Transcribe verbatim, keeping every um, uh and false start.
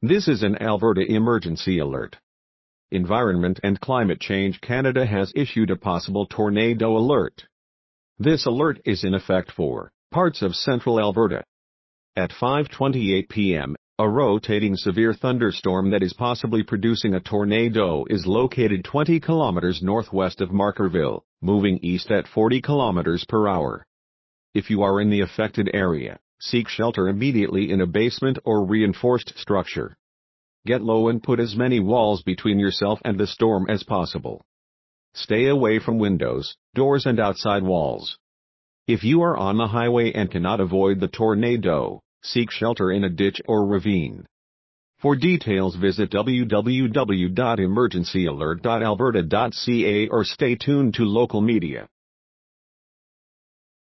This is an Alberta emergency alert. Environment and Climate Change Canada has issued a possible tornado alert. This alert is in effect for parts of central Alberta. At five twenty-eight p m, a rotating severe thunderstorm that is possibly producing a tornado is located twenty kilometers northwest of Markerville, moving east at forty kilometers per hour. If you are in the affected area, seek shelter immediately in a basement or reinforced structure. Get low and put as many walls between yourself and the storm as possible. Stay away from windows, doors and outside walls. If you are on the highway and cannot avoid the tornado, seek shelter in a ditch or ravine. For details visit w w w dot emergency alert dot alberta dot c a or stay tuned to local media.